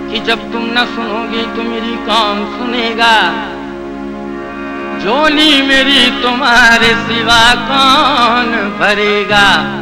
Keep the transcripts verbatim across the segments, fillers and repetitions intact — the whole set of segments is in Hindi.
कि जब तुम न सुनोगे तो मेरी कौन सुनेगा, झोली मेरी तुम्हारे सिवा कौन भरेगा।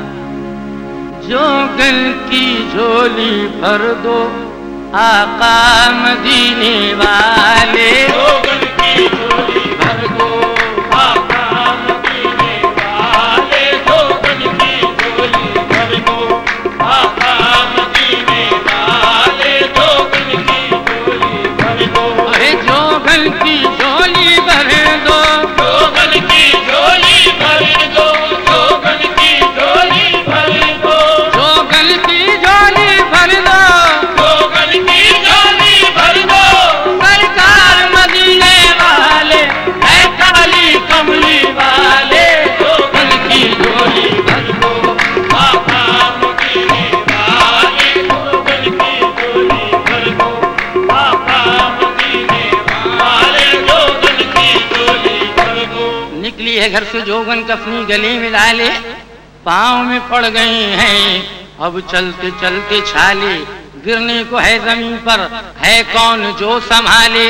जोगन की झोली भर दो आका मदीने वाले, जोगन की झोली भर दो आका मदीने वाले, जोगन की झोली भर दो आका मदीने वाले, जोगन की झोली भर दो। अरे जोगन की झोली भर दो, जोगन की झोली भर दो, जोगन की झोली भर दो, जोगन की झोली भर दो, जोगन की झोली भर दो। सरकार मदीने वाले है काली कमली वाले, जोगन की झोली भर दो आका मदीने वाले, जोगन की झोली भर दो आका मदीने वाले, जोगन की झोली भर दो। निकली है घर से जोगन कफनी गले में डाले, पाँव में पड़ गई हैं अब चलते चलते छाले, गिरने को है जमीन पर है कौन जो संभाले।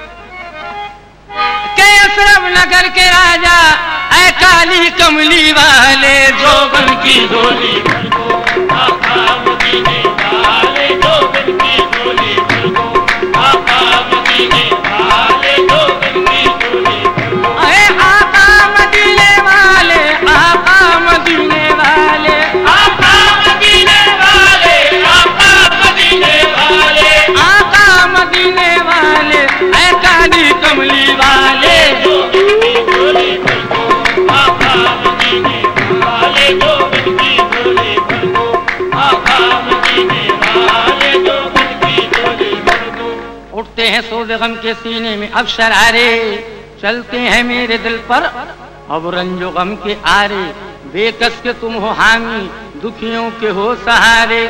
के असरफ नगर के राजा ऐ काली कमली वाले, जोगन की झोली भर दो आका मदीने वाले, जोगन की झोली भर दो आका मदीने वाले, जोगन की झोली भर दो। अरे आका मदीने वाले, आका मदीने वाले, आका मदीने वाले, आका मदीने वाले, आका मदीने वाले ऐ काली कमली वाले, जोगन की झोली भर दो आका मदीने वाले, जोगन की झोली भर दो आका मदीने वाले, जोगन की झोली भर दो। उठते हैं सोज़े गम के सीने में अब शरारे, चलते हैं मेरे दिल पर अब रंजो गम के आरे, बेकस के तुम हो हामी दुखियों के हो सहारे।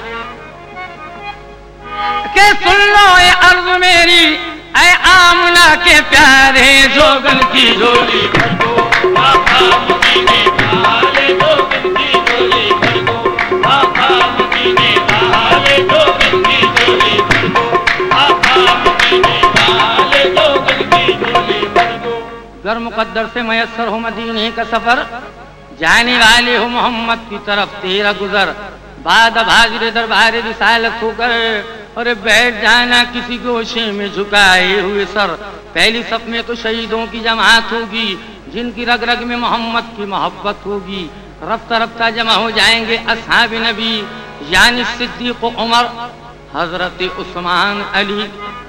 के सुन लो ये अर्ज मेरी ऐ आमना के प्यारे, जोगन की झोली भर दो आका मदीने वाले, जोगन की झोली भर दो आका मदीने वाले, जोगन की झोली भर दो आका मदीने वाले, जोगन की झोली भर दो। गर मुकद्दर से मयस्सर हो मदीने का सफर, जाने वाले हो मोहम्मद की तरफ तेरा गुजर, बाद भाजिर दरबार रिसालत होकर और बैठ जाना किसी गोशे में झुकाए हुए सर। पहली सफ में तो शहीदों की जमात होगी जिनकी रग रग में मोहम्मद की मोहब्बत होगी, रफ्ता रफ्ता जमा हो जाएंगे असहाब नबी यानी सिद्दीक उमर हजरत उस्मान अली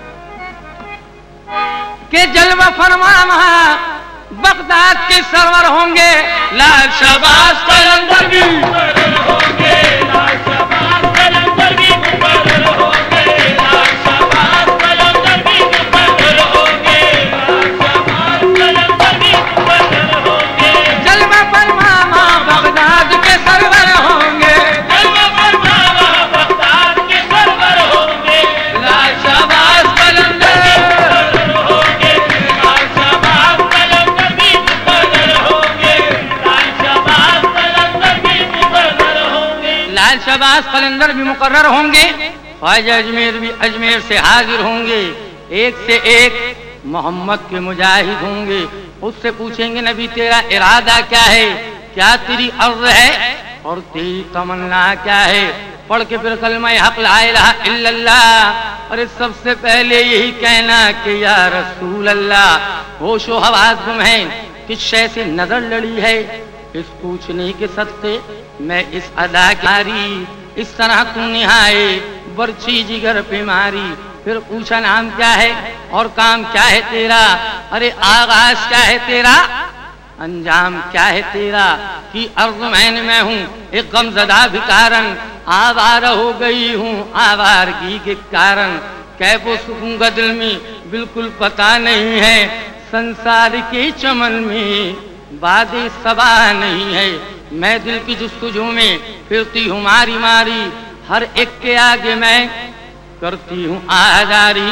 के जलवा फरमा महा बगदाद के सरवर होंगे, लाल शहबाज कलंदर भी मुकर्रर होंगे, लाल शहबाज कलंदर भी मुकर्रर होंगे, लाल शहबाज कलंदर भी मुकर्रर होंगे, लाल शहबाज कलंदर भी मुकर्रर होंगे। जलवा फरमा बगदाद के सरवर होंगे, जलवा फरमा बगदाद के सरवर होंगे, लाल शहबाज कलंदर होंगे, लाल शहबाज कलंदर भी मुकर्रर होंगे, लाल शहबाज कलंदर भी मुकर्रर होंगे, लाल शहबाज कलंदर भी मुकर्रर होंगे। ख्वाजा अजमेर भी अजमेर से हाजिर होंगे, एक से एक मोहम्मद के मुजाहिद होंगे। उससे पूछेंगे नबी तेरा इरादा क्या है, क्या तेरी अर्ज है और तेरी तमन्ना क्या है। पढ़ के फिर कलमा हक ला इलाहा इल्लल्लाह, अरे सबसे पहले यही कहना कि या रसूल अल्लाह, होशो हवास गुम है किस शय से नजर लड़ी है, इस पूछने के सत्ते मैं इस अदा कारी, इस तरह तू निहाए बर्ची जिगर पे मारी। फिर पूछा नाम क्या है और काम क्या है तेरा, अरे आगाज क्या है तेरा, अंजाम क्या है तेरा। कि अर्ज मैंने मैं हूँ एक गमजदा भिकारन, आवारा हो गई हूँ आवारगी के कारण। कैफो सुकूंगा दिल में बिल्कुल पता नहीं है, संसार के चमन में बादे सबा नहीं है। मैं दिल की जुस्तुजू में फिरती हूँ मारी मारी, हर एक के आगे मैं करती हूँ आजारी।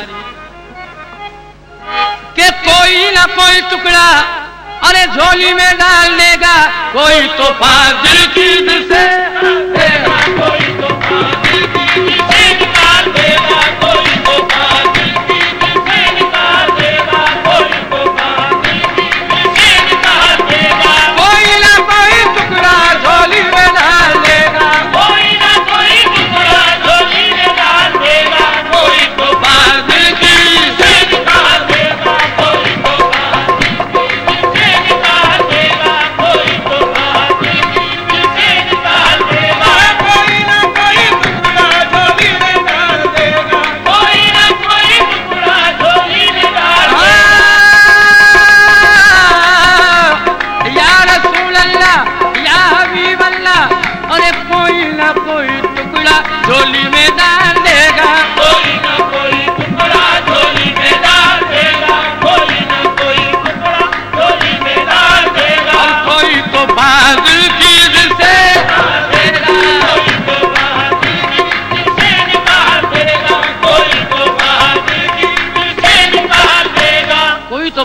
के कोई ना कोई टुकड़ा अरे झोली में डाल देगा, कोई तो फाजिल की दिल से देगा, कोई तो फाजिल की दिल से निकाल देगा, कोई तो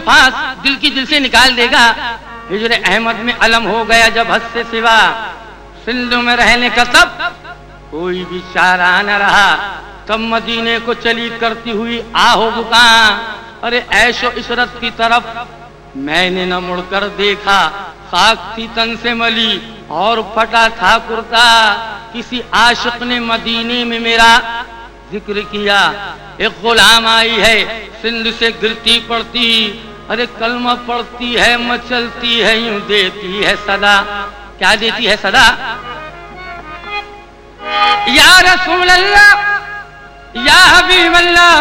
फांस दिल की दिल से निकाल देगा। हिजर अहमद में अलम हो गया जब हद से सिवा, सिंध में रहने का तब कोई भी चारा न रहा। तब मदीने को चली करती हुई आहो बुका, अरे ऐशो इशरत की तरफ मैंने न मुड़कर देखा। खाक थी तन से मली और फटा था कुर्ता, किसी आशिक ने मदीने में मेरा जिक्र किया। एक गुलाम आई है सिंध से गिरती पड़ती, अरे कलमा पढ़ती है मचलती है यूं देती है सदा। क्या देती है सदा? या रसूल अल्लाह या हबीब अल्लाह।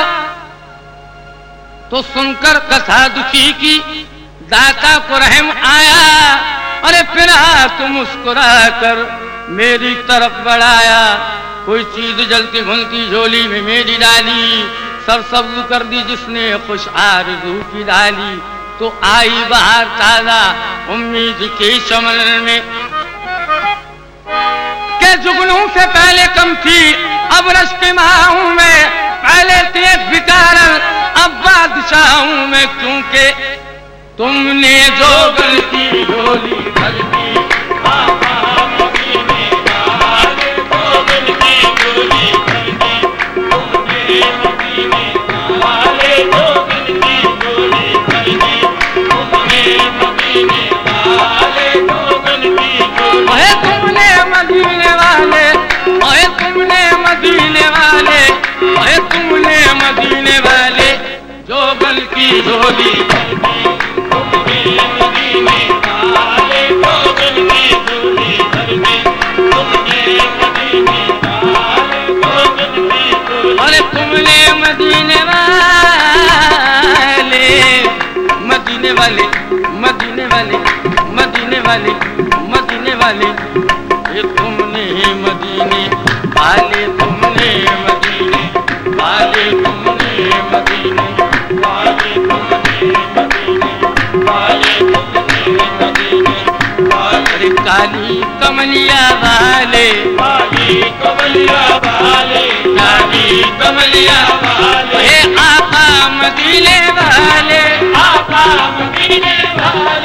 तो सुनकर कथा दुखी की दाता को रहम आया, अरे फिर हाथ मुस्कुरा कर मेरी तरफ बढ़ाया। कोई चीज जलती घुलती झोली में मेरी डाली, सर सब्ज कर दी जिसने खुश आरज़ू की डाली। तो आई बाहर ताजा उम्मीद के चमन में, के जुगनू से पहले कम थी अब रश के माहूं में। पहले थे बिकारन अब बादशाह हूं मैं, क्योंकि तुमने जो गलती झोली भर दी। मदीने वाले, ओए तुमने मदीने वाले, ओए तुमने मदीने वाले जो गल की झोली तुमने मदीने वाले जो गल की झोली तुमने मदीने वाले जो गल की झोली। अरे तुमने मदीने वाले मदीने वाले मदीने वाले मदीने वाले मदीने वाले ये तुमने मदीने वाले तुमने मदीने वाले तुमने मदीने वाले तुमने मदीने वाले तुमने मदीने वाले। काली कमलिया वाले काली कमलिया वाले काली कमलिया वाले, हे आका मदीने वाले आका मदीने वाले।